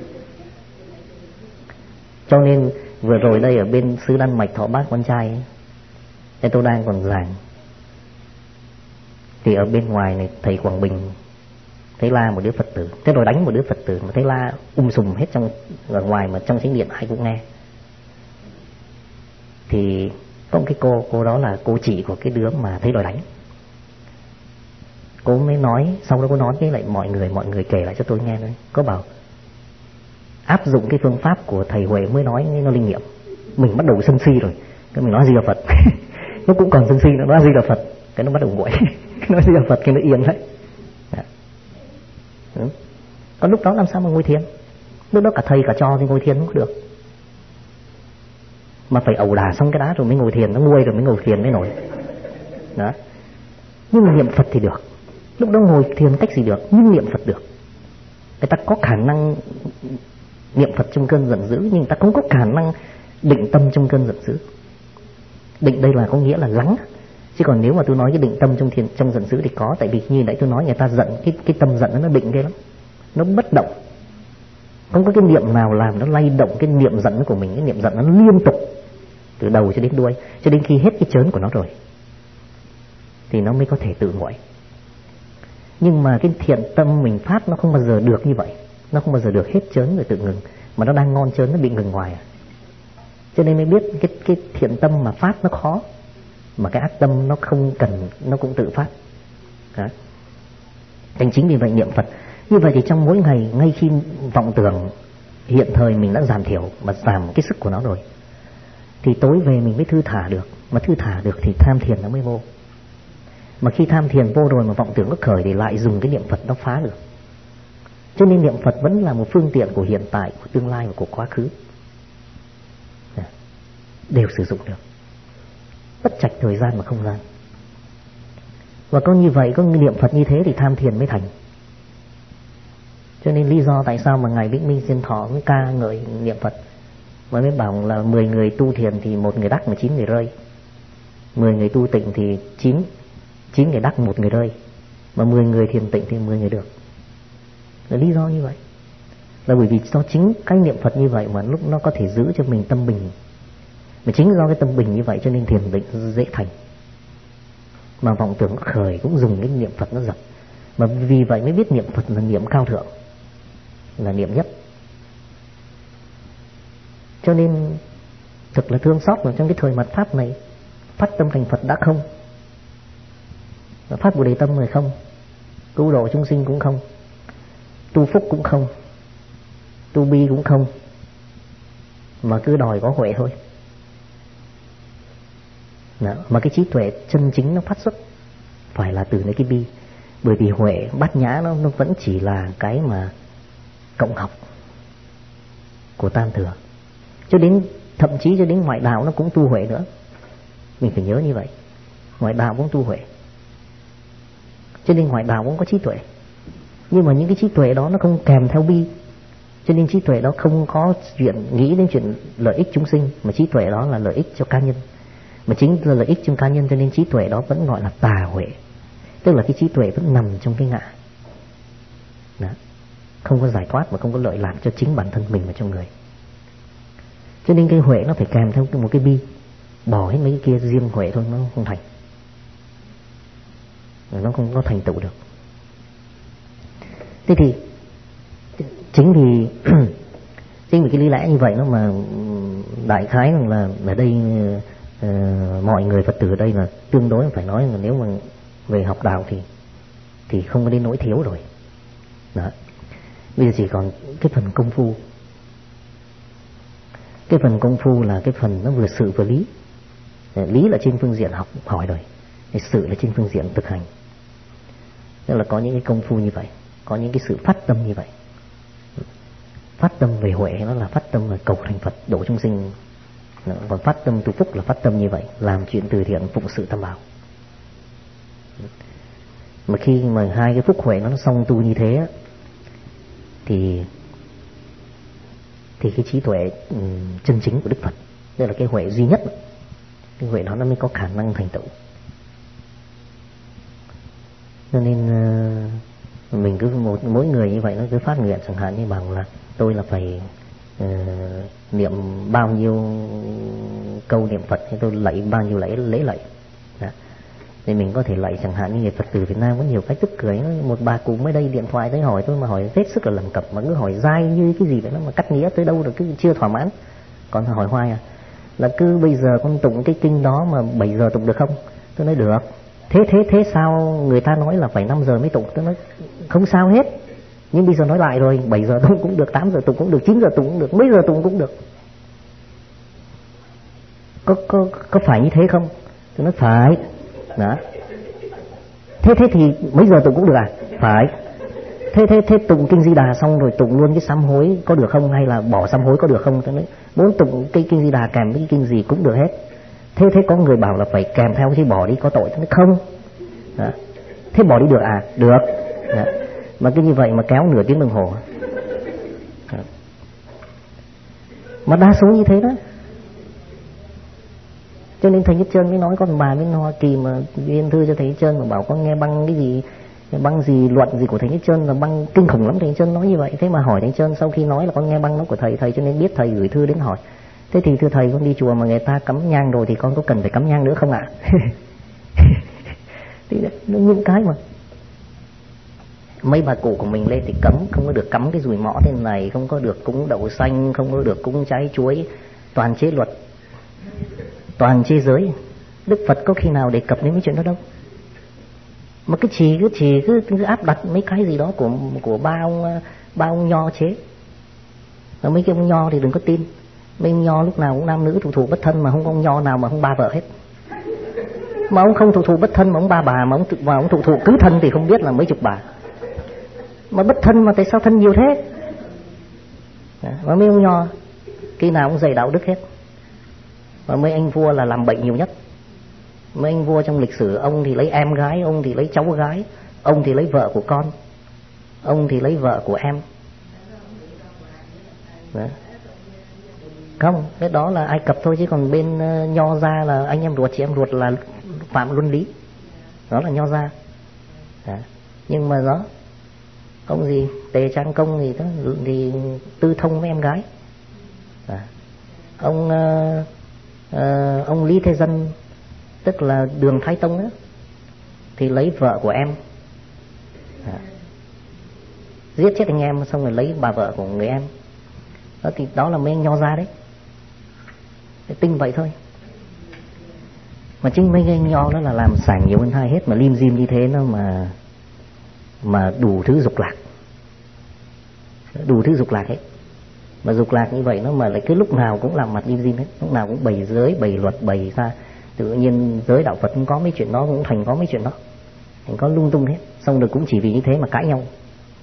Cho nên vừa rồi đây ở bên xứ Đan Mạch Thọ Bác con trai ấy, tôi đang còn giảng, thì ở bên ngoài này thầy Quảng Bình thấy la một đứa Phật tử, thế rồi đánh một đứa Phật tử, mà thấy la sùm hết trong ở ngoài, mà trong chánh điện ai cũng nghe. Thì có một cái cô đó là cô chị của cái đứa mà thấy đòi đánh. Cô mới nói, sau đó cô nói với lại mọi người kể lại cho tôi nghe thôi. Cô bảo áp dụng cái phương pháp của thầy Huệ mới nói nó linh nghiệm. Mình bắt đầu sân si rồi, cái mình nói gì là Phật nó cũng còn sân si, nó nói gì là Phật, cái nó bắt đầu nguội nói gì là Phật cái nó yên đấy. Còn lúc đó làm sao mà ngồi thiền? Lúc đó cả thầy cả trò thì ngồi thiền không có được, mà phải ẩu đả xong cái đá rồi mới ngồi thiền, nó nguôi rồi mới ngồi thiền mới nổi đó. Nhưng mà niệm Phật thì được. Lúc đó ngồi thiền cách gì được, nhưng niệm Phật được. Người ta có khả năng niệm Phật trong cơn giận dữ, nhưng người ta không có khả năng định tâm trong cơn giận dữ. Định đây là có nghĩa là lắng, chứ còn nếu mà tôi nói cái định tâm trong giận dữ thì có, tại vì như nãy tôi nói người ta giận, cái tâm giận nó định ghê lắm, nó bất động, không có cái niệm nào làm nó lay động cái niệm giận của mình. Cái niệm giận nó liên tục từ đầu cho đến đuôi, cho đến khi hết cái chớn của nó rồi thì nó mới có thể tự nguội. Nhưng mà cái thiện tâm mình phát nó không bao giờ được như vậy, nó không bao giờ được hết chớn rồi tự ngừng, mà nó đang ngon chớn nó bị ngừng ngoài. Cho nên mới biết cái thiện tâm mà phát nó khó, mà cái ác tâm nó không cần nó cũng tự phát. Đấy. Thành chính vì vậy niệm Phật như vậy thì trong mỗi ngày, ngay khi vọng tưởng hiện thời mình đã giảm thiểu mà giảm cái sức của nó rồi, thì tối về mình mới thư thả được. Mà thư thả được thì tham thiền nó mới vô. Mà khi tham thiền vô rồi mà vọng tưởng nó khởi thì lại dùng cái niệm Phật nó phá được. Cho nên niệm Phật vẫn là một phương tiện của hiện tại, của tương lai và của quá khứ, đều sử dụng được, bất trạch thời gian và không gian. Và có như vậy, có niệm Phật như thế thì tham thiền mới thành. Cho nên lý do tại sao mà Ngài Vĩnh Minh Diên Thọ mới ca ngợi niệm Phật, mà mới bảo là 10 người tu thiền thì 1 người đắc mà 9 người rơi, 10 người tu tịnh thì 9 người đắc 1 người rơi, mà 10 người thiền tịnh thì 10 người được. Là lý do như vậy, là bởi vì do chính cái niệm Phật như vậy mà lúc nó có thể giữ cho mình tâm bình. Mà chính do cái tâm bình như vậy cho nên thiền định dễ thành. Mà vọng tưởng khởi cũng dùng cái niệm Phật nó dập. Mà vì vậy mới biết niệm Phật là niệm cao thượng, là niệm nhất. Cho nên thật là thương xót là trong cái thời mạt Pháp này, phát tâm thành Phật đã không, phát Bồ Đề tâm rồi không, cứu độ chúng sinh cũng không, tu phúc cũng không, tu bi cũng không, mà cứ đòi có huệ thôi. Đó. Mà cái trí tuệ chân chính nó phát xuất phải là từ nơi cái bi. Bởi vì huệ bát nhã nó vẫn chỉ là cái mà cộng học của tam thừa. Cho đến thậm chí cho đến ngoại đạo nó cũng tu huệ nữa. Mình phải nhớ như vậy. Ngoại đạo cũng tu huệ. Cho nên ngoại đạo cũng có trí tuệ. Nhưng mà những cái trí tuệ đó nó không kèm theo bi. Cho nên trí tuệ đó không có chuyện nghĩ đến chuyện lợi ích chúng sinh, mà trí tuệ đó là lợi ích cho cá nhân. Mà chính là lợi ích cho cá nhân cho nên trí tuệ đó vẫn gọi là tà huệ. Tức là cái trí tuệ vẫn nằm trong cái ngã. Đó. Không có giải thoát và không có lợi lạc cho chính bản thân mình và trong người. Cho nên cái huệ nó phải kèm theo một cái bi. Bỏ hết mấy cái kia riêng huệ thôi nó không thành. Nó không có thành tựu được. Thế thì chính vì cái lý lẽ như vậy nó mà đại khái rằng là ở đây mọi người Phật tử ở đây là tương đối phải nói là nếu mà về học đạo thì không có đến nỗi thiếu rồi. Đó. Bây giờ chỉ còn cái phần công phu. Cái phần công phu là cái phần nó vừa sự vừa lý. Lý là trên phương diện học hỏi rồi, sự là trên phương diện thực hành. Tức là có những cái công phu như vậy, có những cái sự phát tâm như vậy. Phát tâm về huệ nó là phát tâm về cầu thành Phật độ chúng sinh. Còn phát tâm tu phúc là phát tâm như vậy, làm chuyện từ thiện phụng sự tam bảo. Mà khi mà hai cái phúc huệ nó song tu như thế thì cái trí tuệ chân chính của Đức Phật, đây là cái huệ duy nhất, cái huệ đó nó mới có khả năng thành tựu. Cho nên mình cứ mỗi người như vậy nó cứ phát nguyện, chẳng hạn như bằng là tôi là phải niệm bao nhiêu câu niệm Phật, hay tôi lạy bao nhiêu lễ lạy. Đó. Thì mình có thể lạy, chẳng hạn như người Phật tử Việt Nam có nhiều cách tức cười. Một bà cụ mới đây điện thoại tới hỏi tôi mà hỏi hết sức là lầm cập, mà cứ hỏi dai như cái gì vậy, nó mà cắt nghĩa tới đâu rồi cứ chưa thỏa mãn. Còn hỏi hoài là cứ bây giờ con tụng cái kinh đó mà 7 giờ tụng được không? Tôi nói được. Thế sao người ta nói là phải 5 giờ mới tụng? Tôi nói không sao hết. Nhưng bây giờ nói lại rồi, 7 giờ tụng cũng được, 8 giờ tụng cũng được, 9 giờ tụng cũng được, mấy giờ tụng cũng được. Có phải như thế không? Tôi nói phải. Đó. Thế thì mấy giờ tụng cũng được à? Phải. Thế tụng kinh Di Đà xong rồi tụng luôn cái sám hối có được không, hay là bỏ sám hối có được không? Tôi nói muốn tụng cái kinh Di Đà kèm với cái kinh gì cũng được hết. Thế có người bảo là phải kèm theo chứ bỏ đi có tội. Tôi nói không. Đó. Thế bỏ đi được à? Được. Đó. Mà cứ như vậy mà kéo nửa tiếng đồng hồ. Đó. Mà đa số như thế đó. Cho nên thầy Nhất Trơn mới nói con bà bên Hoa Kỳ mà viên thư cho thầy Nhất Trơn mà bảo con nghe băng cái gì, băng gì luận gì của thầy Nhất Trơn là băng kinh khủng lắm. Thầy Nhất Trơn nói như vậy. Thế mà hỏi thầy Nhất Trơn, sau khi nói là con nghe băng nó của thầy cho nên biết thầy gửi thư đến hỏi. Thế thì thưa thầy, con đi chùa mà người ta cắm nhang rồi thì con có cần phải cắm nhang nữa không ạ? Thì những cái mà mấy bà cụ của mình lên thì cấm, không có được cắm cái dùi mõ thế này, không có được cúng đậu xanh, không có được cúng trái chuối, toàn chế luật, toàn chế giới. Đức Phật có khi nào đề cập đến mấy chuyện đó đâu. Mà cái chỉ cứ áp đặt mấy cái gì đó của ba ông nho chế. Và mấy cái ông nho thì đừng có tin. Mấy ông nho lúc nào cũng nam nữ thụ bất thân, mà không có ông nho nào mà không ba vợ hết. Mà ông không thụ bất thân mà ông ba bà, mà ông thụ cứ thân thì không biết là mấy chục bà. Mà bất thân mà tại sao thân nhiều thế? Mà mấy ông nho khi nào cũng dạy đạo đức hết. Và mấy anh vua là làm bệnh nhiều nhất. Mấy anh vua trong lịch sử, ông thì lấy em gái, ông thì lấy cháu gái, ông thì lấy vợ của con, ông thì lấy vợ của em. Đấy. Không, cái đó là Ai Cập thôi, chứ còn bên Nho gia là anh em ruột chị em ruột là phạm luân lý. Đó là Nho gia. Đấy. Nhưng mà đó, ông gì Tề Trang Công thì tư thông với em gái. Đấy. Ông Lý Thế Dân, tức là Đường Thái Tông đó, thì lấy vợ của em. Giết chết anh em xong rồi lấy bà vợ của người em. Đó thì đó là mấy anh Nho gia đấy. Tinh vậy thôi. Mà chính mấy anh Nho đó là làm sảng nhiều hơn hai hết, mà lim dim như thế nó mà đủ thứ dục lạc. Đủ thứ dục lạc hết. Mà dục lạc như vậy nó mà lại cứ lúc nào cũng làm mặt lim dim hết, lúc nào cũng bày giới, bày luật, bày ra. Tự nhiên giới đạo Phật cũng có mấy chuyện đó, cũng thành có mấy chuyện đó, thành có lung tung hết. Xong rồi cũng chỉ vì như thế mà cãi nhau.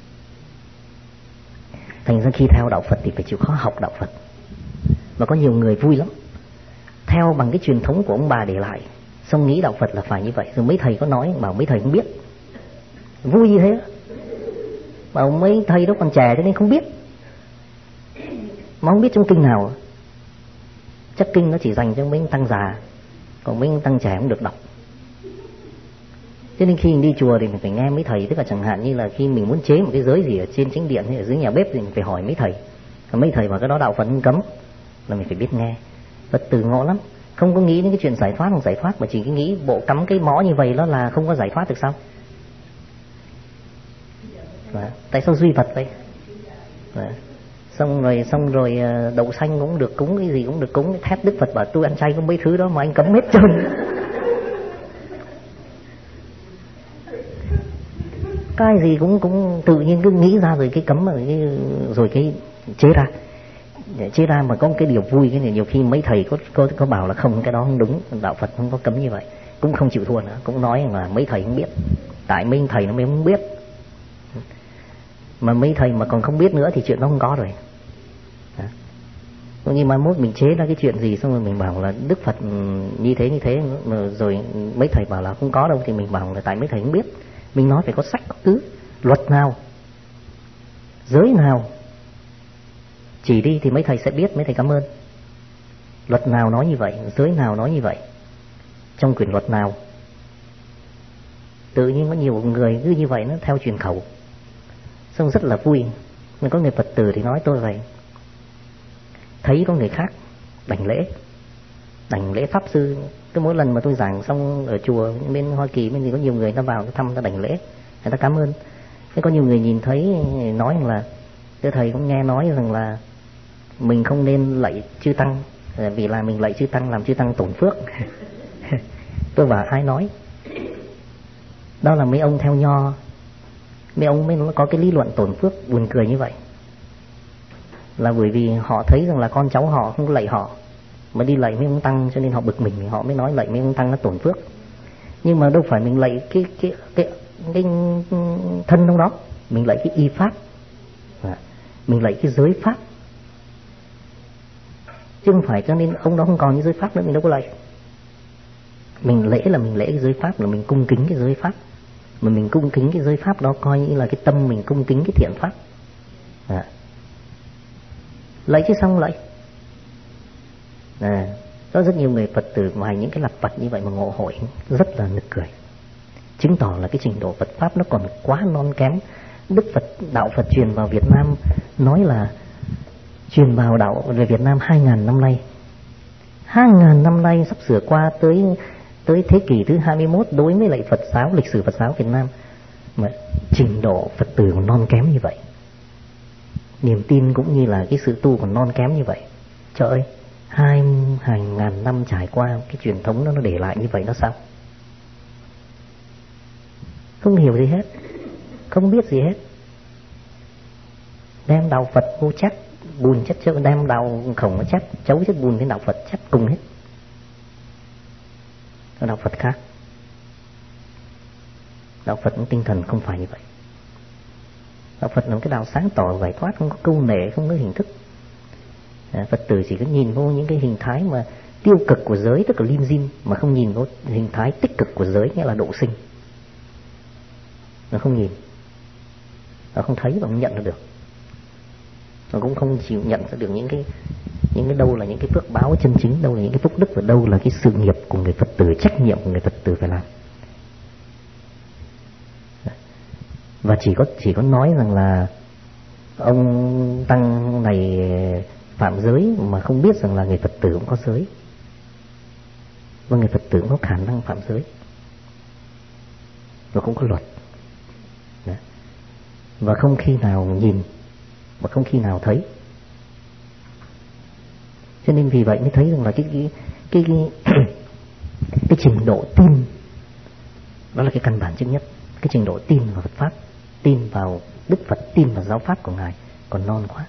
Thành ra khi theo đạo Phật thì phải chịu khó học đạo Phật. Mà có nhiều người vui lắm, theo bằng cái truyền thống của ông bà để lại, xong nghĩ đạo Phật là phải như vậy. Rồi mấy thầy có nói, bảo mấy thầy không biết. Vui như thế. Bảo mấy thầy đó còn trẻ cho nên không biết. Mà không biết trong kinh nào. Chắc kinh nó chỉ dành cho mấy tăng già, còn mấy tăng trẻ không được đọc. Cho nên khi mình đi chùa thì mình phải nghe mấy thầy. Tức là chẳng hạn như là khi mình muốn chế một cái giới gì ở trên chính điện hay ở dưới nhà bếp thì mình phải hỏi mấy thầy. Còn mấy thầy bảo cái đó đạo Phật không cấm, là mình phải biết nghe. Phật tử ngộ lắm, không có nghĩ đến cái chuyện giải thoát không giải thoát, mà chỉ cái nghĩ bộ cắm cái mõ như vậy đó là không có giải thoát được sao? Tại sao duy Phật vậy? Xong rồi đậu xanh cũng được cúng, cái gì cũng được cúng. Thét Đức Phật bảo tôi ăn chay có mấy thứ đó mà anh cấm hết trơn. Cái gì cũng tự nhiên cứ nghĩ ra rồi cái cấm rồi cái chế ra. Mà có một cái điều vui, cái này nhiều khi mấy thầy có bảo là không, cái đó không đúng, đạo Phật không có cấm như vậy, cũng không chịu thua nữa, cũng nói là mấy thầy không biết. Tại mấy thầy nó mới không biết, mà mấy thầy mà còn không biết nữa thì chuyện đó không có rồi. Nhưng mà mốt mình chế ra cái chuyện gì xong rồi mình bảo là Đức Phật như thế mà rồi mấy thầy bảo là không có đâu, thì mình bảo là tại mấy thầy không biết. Mình nói phải có sách có cứ, luật nào, giới nào chỉ đi thì mấy thầy sẽ biết, mấy thầy cảm ơn. Luật nào nói như vậy, giới nào nói như vậy, trong quyển luật nào. Tự nhiên có nhiều người cứ như vậy, nó theo truyền khẩu, xong rất là vui. Nhưng có người Phật tử thì nói tôi vậy, thấy có người khác đảnh lễ pháp sư. Cứ mỗi lần mà tôi giảng xong ở chùa bên Hoa Kỳ bên thì có nhiều người ta vào thăm, ta đảnh lễ, người ta cảm ơn. Thế có nhiều người nhìn thấy nói rằng là thưa thầy cũng nghe nói rằng là mình không nên lạy chư tăng, vì là mình lạy chư tăng làm chư tăng tổn phước. Tôi bảo ai nói? Đó là mấy ông theo Nho, mấy ông mới có cái lý luận tổn phước buồn cười như vậy. Là bởi vì họ thấy rằng là con cháu họ không lạy họ mà đi lạy mấy ông tăng, cho nên họ bực mình, họ mới nói lạy mấy ông tăng nó tổn phước. Nhưng mà đâu phải mình lạy cái thân trong đó, mình lạy cái y pháp, mình lạy cái giới pháp, chứ không phải cho nên ông đó không còn cái giới pháp nữa mình đâu có lạy. Mình lễ là mình lễ cái giới pháp, là mình cung kính cái giới pháp, mà mình cung kính cái giới pháp đó coi như là cái tâm mình cung kính cái thiện pháp. Lạy chứ xong lạy. Có rất nhiều người Phật tử ngoài những cái lặt vặt như vậy mà ngộ hội rất là nực cười, chứng tỏ là cái trình độ Phật pháp nó còn quá non kém. Đạo Phật truyền vào Việt Nam, nói là truyền vào đạo về Việt Nam 2.000 năm nay. 2.000 năm nay sắp sửa qua tới thế kỷ thứ 21 đối với lại Phật giáo, lịch sử Phật giáo Việt Nam, mà trình độ Phật tử còn non kém như vậy, niềm tin cũng như là cái sự tu còn non kém như vậy. Trời ơi, 2.000 năm trải qua, cái truyền thống nó để lại như vậy nó sao? Không hiểu gì hết, không biết gì hết, đem đạo Phật vô chất bùn chất châu, đem đạo Khổng nó chất chấu chất bùn với đạo Phật chất cùng hết. Đạo Phật khác, đạo Phật tinh thần không phải như vậy. Đạo Phật là một cái đạo sáng tỏ giải thoát, không có câu nệ, không có hình thức. Phật tử chỉ có nhìn vô những cái hình thái mà tiêu cực của giới, tức là lim dim, mà không nhìn vô hình thái tích cực của giới, nghĩa là độ sinh. Nó không nhìn, nó không thấy và không nhận ra được. Nó cũng không chịu nhận ra được những cái đâu là những cái phước báo chân chính, đâu là những cái phúc đức, và đâu là cái sự nghiệp của người Phật tử, trách nhiệm của người Phật tử phải làm. Và chỉ có nói rằng là ông tăng này phạm giới mà không biết rằng là người Phật tử cũng có giới, và người Phật tử cũng có khả năng phạm giới, và cũng có luật. Và không khi nào nhìn, và không khi nào thấy. Cho nên vì vậy mới thấy rằng là cái trình độ tin, đó là cái căn bản trước nhất. Cái trình độ tin vào Phật pháp, tin vào Đức Phật, tin vào giáo pháp của Ngài còn non quá.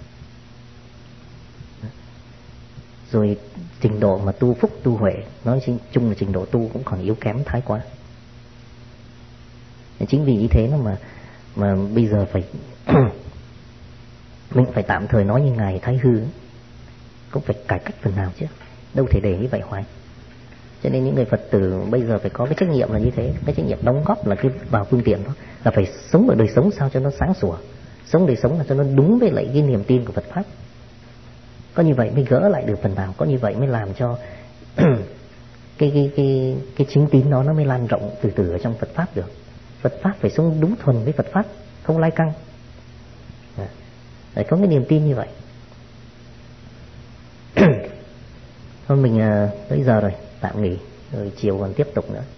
Rồi trình độ mà tu phúc tu huệ, nói chung là trình độ tu cũng còn yếu kém thái quá. Chính vì như thế mà bây giờ phải mình phải tạm thời nói như Ngài Thái Hư, cũng phải cải cách phần nào chứ, đâu thể để như vậy hoài. Cho nên những người Phật tử bây giờ phải có cái trách nhiệm là như thế, cái trách nhiệm đóng góp là cái vào phương tiện đó, là phải sống ở đời sống sao cho nó sáng sủa, sống đời sống là cho nó đúng với lại cái niềm tin của Phật pháp. Có như vậy mới gỡ lại được phần nào, có như vậy mới làm cho cái chính tín đó nó mới lan rộng từ từ ở trong Phật pháp được. Phật pháp phải sống đúng thuần với Phật pháp, không lai căng. Phải có cái niềm tin như vậy. Thôi mình tới giờ rồi, tạm nghỉ, rồi chiều còn tiếp tục nữa.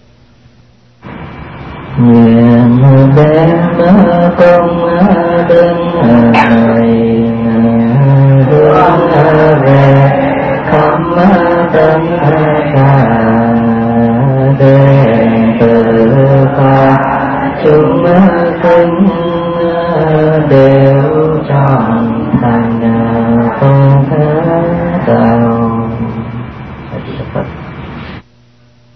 Nguyện đem công đức này hướng về khắp tất cả đệ tử và chúng sinh đều trọn thành công đạo.